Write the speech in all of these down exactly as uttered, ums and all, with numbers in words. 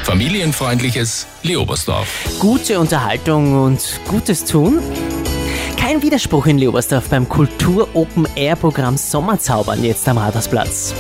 Familienfreundliches Leobersdorf. Gute Unterhaltung und Gutes tun? Kein Widerspruch in Leobersdorf beim Kultur-Open-Air-Programm Sommerzaubern jetzt am Rathausplatz.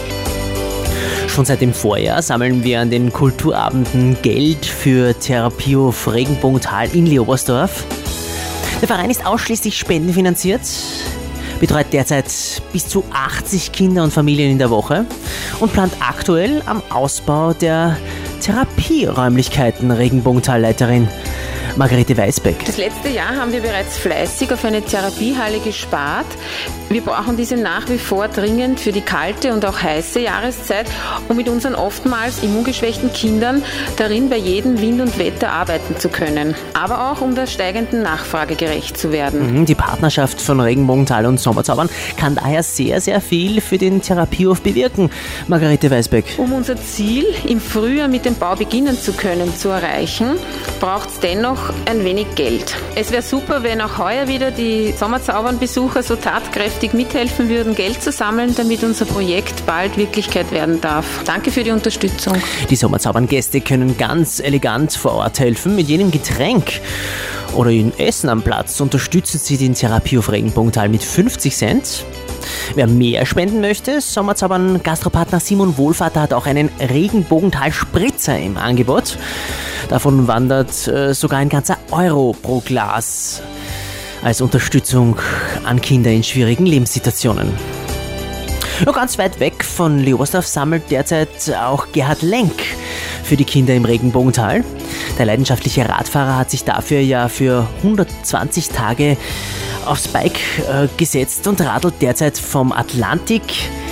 Schon seit dem Vorjahr sammeln wir an den Kulturabenden Geld für Therapie auf Regenbogental in Leobersdorf. Der Verein ist ausschließlich spendenfinanziert, betreut derzeit bis zu achtzig Kinder und Familien in der Woche und plant aktuell am Ausbau der Therapieräumlichkeiten. Regenbogentalleiterin Margarete Weisbeck. Das letzte Jahr haben wir bereits fleißig auf eine Therapiehalle gespart. Wir brauchen diese nach wie vor dringend für die kalte und auch heiße Jahreszeit, um mit unseren oftmals immungeschwächten Kindern darin bei jedem Wind und Wetter arbeiten zu können. Aber auch, um der steigenden Nachfrage gerecht zu werden. Die Partnerschaft von Regenbogental und Sommerzaubern kann daher sehr, sehr viel für den Therapiehof bewirken. Margarete Weisbeck. Um unser Ziel, im Frühjahr mit dem Bau beginnen zu können, zu erreichen, braucht es dennoch ein wenig Geld. Es wäre super, wenn auch heuer wieder die Sommerzaubern-Besucher so tatkräftig mithelfen würden, Geld zu sammeln, damit unser Projekt bald Wirklichkeit werden darf. Danke für die Unterstützung. Die Sommerzaubern-Gäste können ganz elegant vor Ort helfen. Mit jedem Getränk oder in Essen am Platz unterstützen sie den Therapiehof Regenbogental mit fünfzig Cent. Wer mehr spenden möchte, Sommerzaubern Gastropartner Simon Wohlvater hat auch einen Regenbogental-Spritzer im Angebot. Davon wandert äh, sogar ein ganzer Euro pro Glas als Unterstützung an Kinder in schwierigen Lebenssituationen. Nur ganz weit weg von Leobersdorf sammelt derzeit auch Gerhard Lenk für die Kinder im Regenbogental. Der leidenschaftliche Radfahrer hat sich dafür ja für hundertzwanzig Tage aufs Bike äh, gesetzt und radelt derzeit vom Atlantik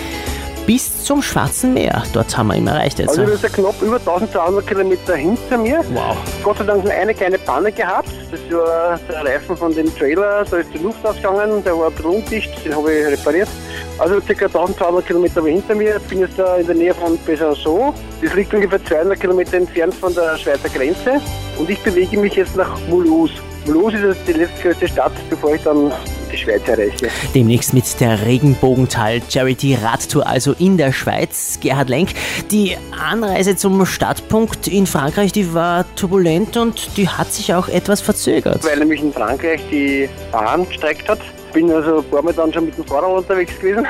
bis zum Schwarzen Meer. Dort haben wir ihn erreicht jetzt. Also das ist ja knapp über eintausendzweihundert Kilometer hinter mir. Wow. Gott sei Dank nur eine kleine Panne gehabt. Das war der Reifen von dem Trailer, da ist die Luft ausgegangen, der war ein bisschen undicht, den habe ich repariert. Also ca. eintausendzweihundert Kilometer hinter mir, ich bin jetzt da in der Nähe von Besançon. Das liegt ungefähr zweihundert Kilometer entfernt von der Schweizer Grenze und ich bewege mich jetzt nach Mulhouse. Mulhouse ist die letztgrößte Stadt, bevor ich dann die Schweiz erreiche. Demnächst mit der Regenbogental Charity Radtour, also in der Schweiz. Gerhard Lenk, die Anreise zum Startpunkt in Frankreich, die war turbulent und die hat sich auch etwas verzögert. Weil nämlich in Frankreich die Bahn gestreckt hat. Bin also ein paar Mal dann schon mit dem Fahrrad unterwegs gewesen.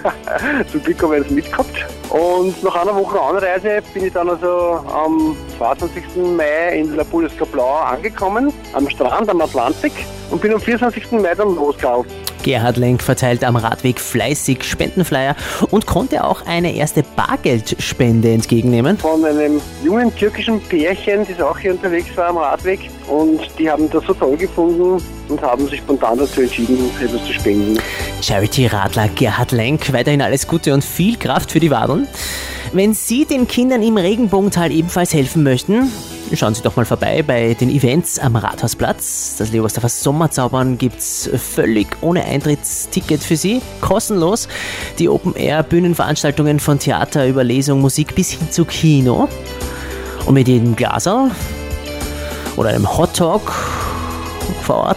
Zum Glück habe ich es mitgehabt. Und nach einer Woche Anreise bin ich dann also am zweiundzwanzigsten Mai in La Poule-Escaplau angekommen, am Strand am Atlantik und bin am vierundzwanzigsten Mai dann losgegangen. Gerhard Lenk verteilt am Radweg fleißig Spendenflyer und konnte auch eine erste Bargeldspende entgegennehmen. Von einem jungen türkischen Pärchen, das auch hier unterwegs war am Radweg. Und die haben das so toll gefunden und haben sich spontan dazu entschieden, etwas zu spenden. Charity-Radler Gerhard Lenk, weiterhin alles Gute und viel Kraft für die Wadeln. Wenn Sie den Kindern im Regenbogental ebenfalls helfen möchten, schauen Sie doch mal vorbei bei den Events am Rathausplatz. Das Leobersdorfer Sommerzaubern gibt's völlig ohne Eintrittsticket für Sie, kostenlos. Die Open-Air-Bühnenveranstaltungen von Theater über Lesung, Musik bis hin zu Kino. Und mit jedem Glaserl oder einem Hotdog vor Ort,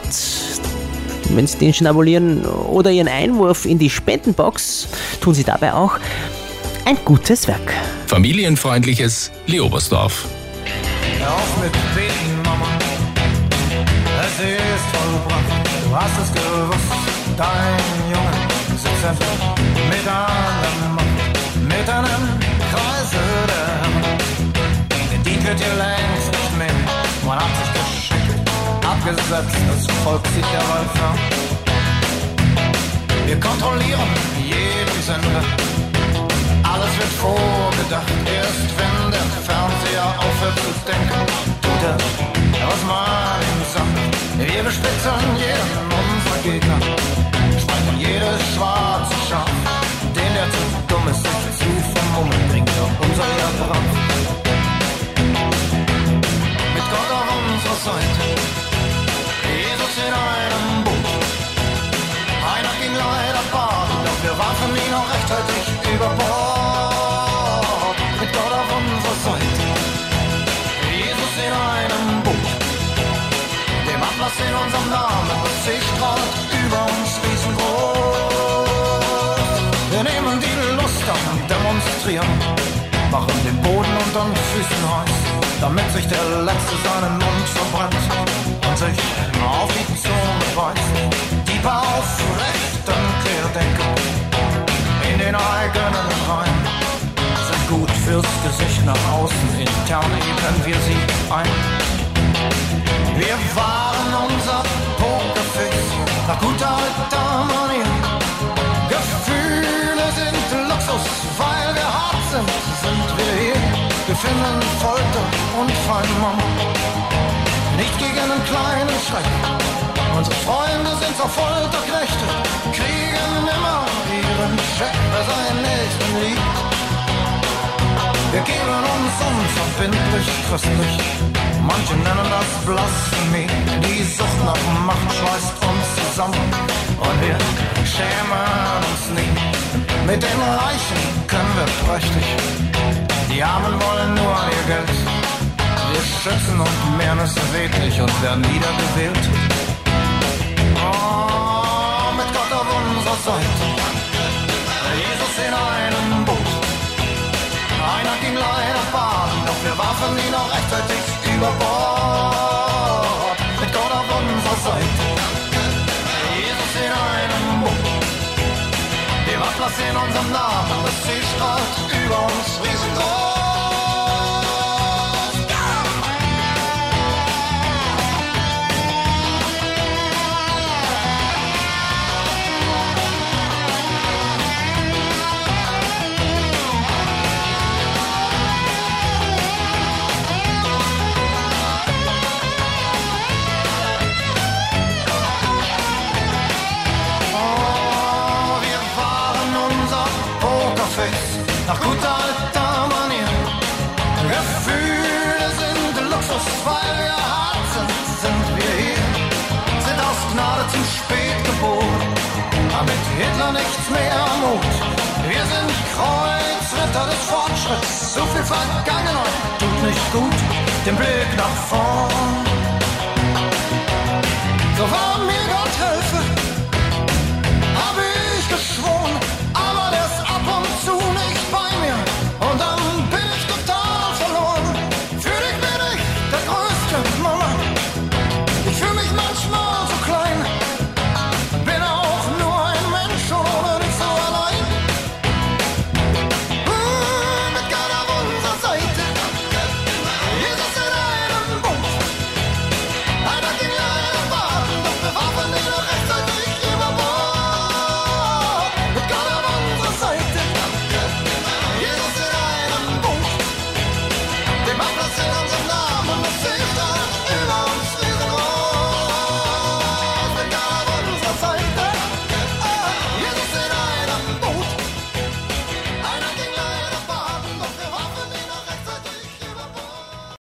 wenn Sie den schnabulieren, oder Ihren Einwurf in die Spendenbox, tun Sie dabei auch ein gutes Werk. Familienfreundliches Leobersdorf. Hör auf mit Beten, Mama, es ist vollbracht, du hast es gewusst, dein Junge sitzt endlich mit einem Mann, mit einem Kreisel der Hand. Gedient wird hier längst nicht mehr, man hat sich geschickt, abgesetzt, das Volk sieht derweil fern. Wir kontrollieren jeden Sender, alles wird vorgedacht, erst wenn der Fernseher aufhört zu denken, tut er, was man ihm sagt. Wir bespitzen jeden unserer Gegner, spalten jedes schwarze Schaf, den der zu dumm ist, sich zu vermummen, bringt er unser Jahr drauf. Mit Gott auf unserer Seite, Jesus in einem Boot. Einer ging leider baden, doch wir warfen ihn auch rechtzeitig über Bord. Mit Gott auf unserer Seite, Jesus in einem Boot. Dem Atlas in unserem Namen, das See strahlt über uns riesengroß. Wir nehmen die Lust an, demonstrieren, machen den Boden unter den Füßen heiß. damit sich der Letzte seinen Mund verbrennt und sich auf die Zunge beißt. Die auf rechten Querdenker in den eigenen Reihen sind gut fürs Gesicht nach außen, intern ebnen wir sie ein. Wir waren unser Pokerface nach guter alter Manier. Gefühle sind Luxus, weil wir hart sind, sind wir hier. Wir finden Folter und Feinmann nicht gegen einen kleinen Schreck. Unsere Freunde sind zwar Folterknechte, kriegen immer ihren Scheck, wer seinen Nächsten liebt. Wir geben uns unverbindlich christlich, manche nennen das Blasphemie. Die Sucht nach Macht schweißt uns zusammen und wir schämen uns nie. Mit den Reichen können wir prächtig, die Armen wollen nur ihr Geld. Wir schützen und mehren es redlich und werden wiedergewählt. Oh, mit Gott auf unserer Seite, Jesus in einem Boot. Einer ging leider baden, doch wir warfen ihn auch rechtzeitig über Bord. Mit Gott auf unserer Seite, Jesus in einem Boot. Wir Waffler in unserem Namen, das See strahlt über uns riesengroß. Nach guter alter Manier. Gefühle sind Luxus, weil wir hart sind, sind wir hier. Sind aus Gnade zu spät geboren, damit Hitler nichts mehr Mut. Wir sind Kreuzritter des Fortschritts, so viel Vergangenheit tut nicht gut. Den Blick nach vorn, so wahr mir Gott helfe,